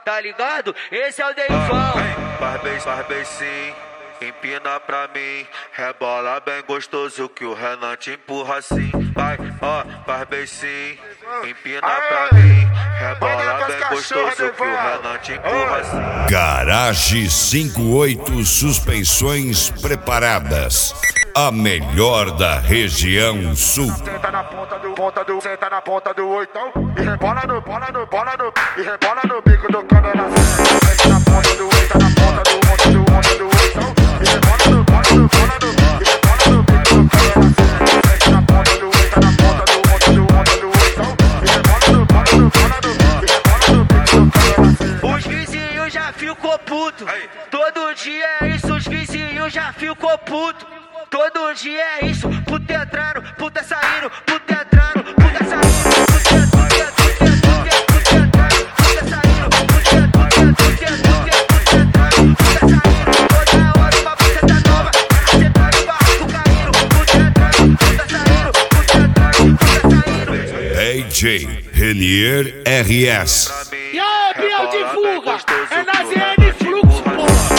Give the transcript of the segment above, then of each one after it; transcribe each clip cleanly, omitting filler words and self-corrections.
tá ligado? Esse é o Deivão. Faz bem sim, empina pra mim. Rebola bem gostoso que o Renan te empurra assim. Vai, ó, faz bem sim, empina pra mim. Rebola bem gostoso que o Renan te empurra assim. Garage 58 Suspensões preparadas. A melhor da região sul. Senta na senta na ponta do oitão e rebola no e rebola no bico do câmera. Senta na ponta do oitão, na ponta do oitão e rebola no e rebola no bico do câmera. Senta na ponta do oitão, na ponta do oitão e rebola no e rebola no bico do câmera. Os vizinhos já ficou puto. Todo dia é isso, os vizinhos já ficou puto. Todo dia é isso, puta entrando, puta saindo, puta entrando, puta saindo, puta entrando, puta saindo, puta entrando, puta saindo. Toda hora uma buceta nova, você tá no barco caindo, puta entrando, puta saindo, puta saindo. DJ Renier RS. E aí, Biel de Fuga, é na ZN Fluxo, porra.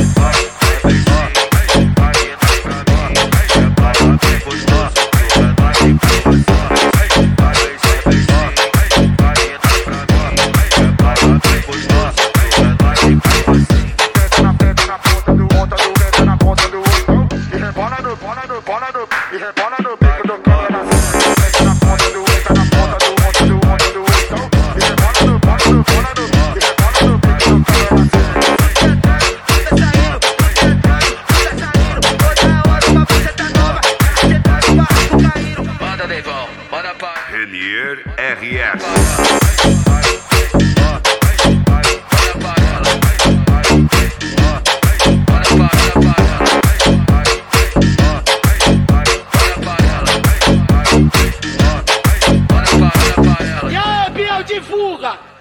E rebola no bico do câmera. Senta na ponta do oitão, na ponta do oitão e rebola no e rebola no bico do câmera. Puta saindo, puta entrando, puta saindo. Toda hora uma buceta nova, você tá no barco caindo. Manda Deivão, manda pra Renier RS. E aí, Biel de Fuga,